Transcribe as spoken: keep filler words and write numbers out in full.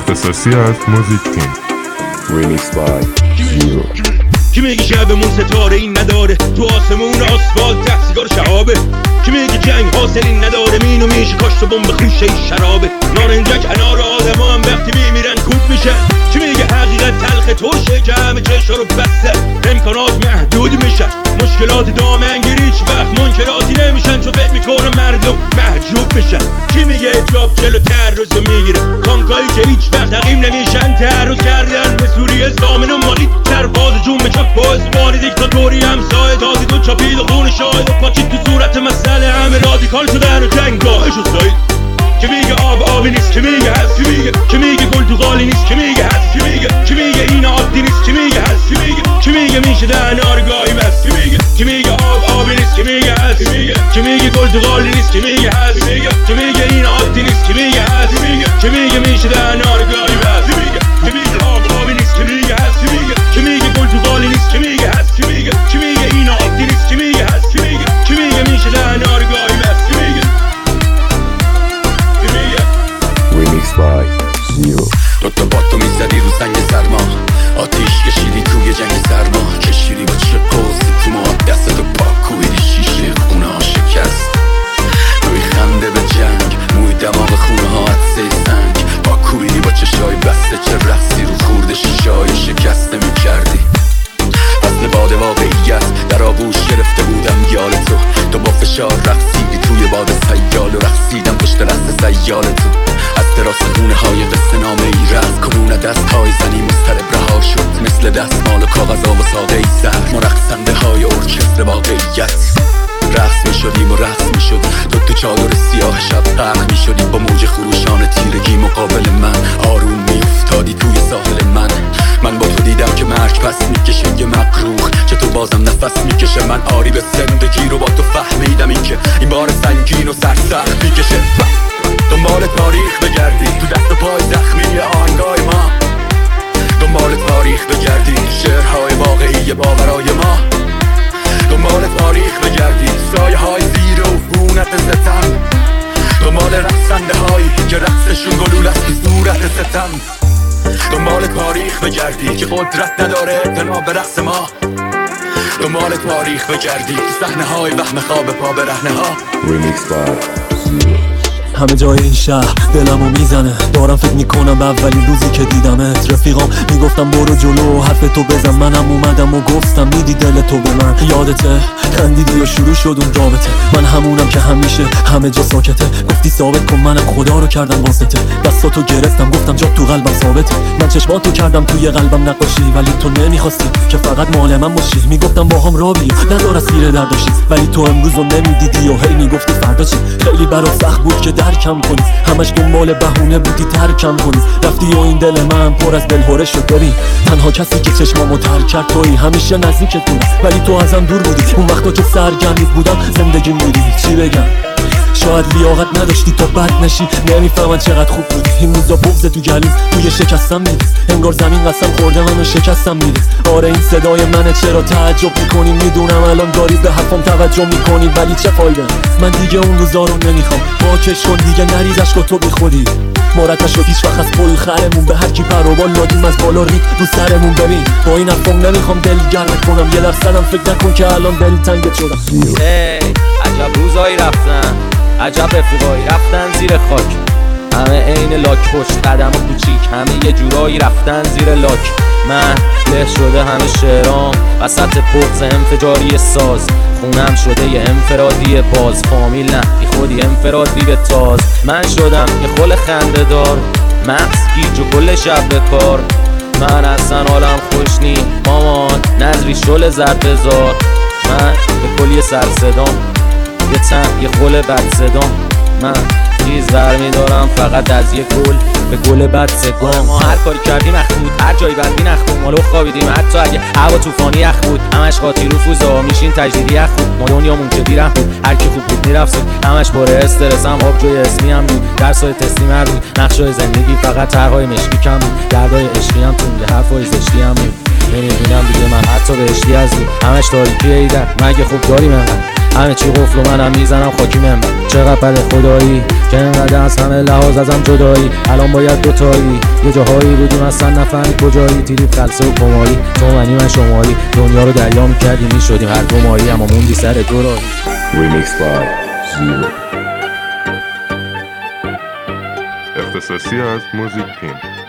اختصاصی از موزیک تیم. ریمیکس بای زیرو. کی میگه شبمون ستاره این نداره، تو آسمون آسفالت ده سیگار شهابه. کی میگه جنگ حاصلی نداره، مینو میشه کاشت و بمب خوشه شرابه. نارنجک کنار آدما هم وقتی میمیرن کوب میشن. کی میگه حقیقت تلخ ترشه که همه چشا رو بسته، امکانات محدود میشن، مشکلات دامنگیری هیچ وقت منکراتی نمیشن، چون فکر میکنه مردم محجوب میشن. کی میگه اجاب جلو تعرض رو میگیره، کانکایی که هیچ وقت حقیم نمیشن، تعرض کردن به سوریه زامن و مالی سرباز جون به چپ باز بانی دیکتاتوری همسایه، تازی تو چاپید و خون شاید و پاچید تو صورت مسئله، همه رادیکال شدن و جنگ راهش و سایید. کی میگه آب آبی نیست، کی میگه هست، کی میگه کی میگه گل تو قالی نیست، کی میگه هست، کی میگه کی میگه این عادی نیست، کی میگه هست، کی میگه کی میگه میشه دهن آرگاهی بس، کی میگه کی میگه آب آبی نیست، کی میگه هست، کی میگه کی میگه گل تو قالی نیست، کی میگه هست، کی میگه کی میگه این عادی نیست، کی میگه هست، کی میگه کی میگه میشه دهن آرگاهی بس، کی میگه کی میگه آب آبی نیست، کی میگه هست، کی میگه کی میگه گل تو قالی نیست، کی میگه هست، کی میگه کی میگه این عادی نیست، کی میگه هست، کی میگه کی میگه میشه دهن آرگاهی بس، کی میگه ریمیکس بای زیرو. دوتا باتو میزدی رو سنگ سرما، آتیش کشیدی توی جنگ سرما، کشیدی با چه قوزی تو ما، دستتو پاک کویدی شیشه خونه ها شکست، روی خنده به جنگ، موی دماغ خونه ها عدسه سنگ، با کویدی با چشای بسته، چه رقصی رو خورده شیشای شکسته میکردی. فصل باد واقعیت در آغوش گرفته بودم یال تو، تو با فشار رقصیدی توی باد سیال و رقصیدم پشت رست سیال تو، از دراز خونه های قصه نامه ای رفت کنون دست های زنی مضطرب رها شد، مثل دستمال و کاغذ و ساده ای سر ما رقصنده های ارکستر واقعیت. رقص می شدیم و رقص می شد تو تو چادر سیاه شب غرق می شدی، با موج خروشان تیرگی مقابل من آروم می افتادی توی ساحل من. من با تو دیدم که مرگ پس می کشه یه مقروخ، چه تو بازم نفس می کشه، من آری به زندگی رو با تو فهمیدم این که این بار سنگین و سرسخت می کشه. دنبال تاریخ بگردی تو دست و پای زخمی آهنگای ما، دنبال تاریخ بگردی شعرهای واقعی باورای ما، دنبال تاریخ بگردی سایه های زیر و عفونت ستم، دنبال رقصنده هایی که رقصشون گلول است تو صورت ستم، دنبال تاریخ بگردی که قدرت نداره اعتنا به رقص ما، دنبال تاریخ بگردی تو صحنه های وهم خواب پا به رهنه ها. ریمیکس بای زیرو. همه جای این شهر دلمو میزنه، دارم فکر میکنم به اولین روزی که دیدمت. رفیقام میگفتم برو جلو حرف تو بزن، منم اومدم و گفتم میدی دل تو به من، یادته خندیدی و شروع شد اون رابطه، من همونم که همیشه همه جا ساکته، گفتی ثابت کن منم خدا رو کردم واسطه، دستاتو گرفتم گفتم جا تو قلبم ثابته، من چشماتو کردم توی قلبم نقاشی، ولی تو نمیخواستی که فقط مال من باشی، میگفتم باهام را بیا ندار اسیر درداشی، ولی تو امروزو نمیدیدی و هی میگفتی فردا چی. خیلی برات سخت بود که درکم کنی، همش دنبال بهونه بودی ترکم کنی، رفتی و این دل من پر از دلهوره شد. ببین تنها کسی که چشمامو تر کرد تویی، همیشه نزدیکت بودم ولی تو ازم دور بودی، اون وقتا که سرگرمیت بودم زندگیم بودی. چی بگم شاید لیاقت نداشتی تا بد نشی، نمیفهمن چقدر خوب بودی. این روزا بغض تو گلوم توی شکستم میریز، انگار زمین قسم خورده منو شکستم میریز. آره این صدای منه، چرا تعجب میکنی؟ میدونم الان داری به حرفم توجه میکنی، ولی چه فایده؟ من دیگه اون روزا رو نمیخوام، پاکش کن دیگه نریز اشکا تو بی خودی. مرد نشد هیچ وقت از پل خرمون، به هر کی پر و بال دادیم از بالا رید رو سرمون. ببین با این حرفام نمیخوام دل گرمت کنم، یه درصدم فکر نکن که الان دل تنگت شدم. ای عجب روزایی رفتن، عجب رفیقایی رفتن زیر خاک، همه عین لاک پشت قدم و کوچیک، همه یه جورایی رفتن زیر لاک. من له شده همه شعرام وسط بغض انفجاری ساز، خونم شده یه انفرادی باز، فامیل نه بی خودی انفرادی به تاز. من شدم یه خل خنده دار، مغز گیج و کل شب به کار، من اصلا حالم خوش نی مامان، نظری شل زد بزار. من به کلی سر صدام، یه تن یه خل بد صدام، من چیز برمیدارم فقط از یه گل به گل بد سگام. ما هر کاری کردیم اخ بود، هر جایی بندی نخ بود، مالو خوابیدیم حتی اگه هوا طوفانی اخ بود، همش قاطی رفوزا میشین تجدیدی اخ بود. ما دنیامون که بیرم بود، هر کی خوب بود میرفت، همش پر استرس هم آب جوی اسمی هم بود، درسای تسلیم هم بود، نقشای زندگی فقط طرحای مشکی کم بود، دردای عشقی هم تو میگه حرفای زشتی هم بود. نمیبینم دیگه من حتی بهشتی از بود، همش تاریکی ایدن مگه خوب داریم انقدر همه چی قفل و منم میزنم خاکی منبر. چقدر بده خدایی که اینقدر از همه لحاظ ازم جدایی. الان باید دوتایی یه جاهایی بودیم اصلا نفهمید کجایی. تیریب خلصه و کمایی تو منی من شمایی. دنیا رو دریا میکردیم میشدیم هر دو مایی اما موندی سر دو راهی. Remix by Zero. اختصاصی از موزیک پین.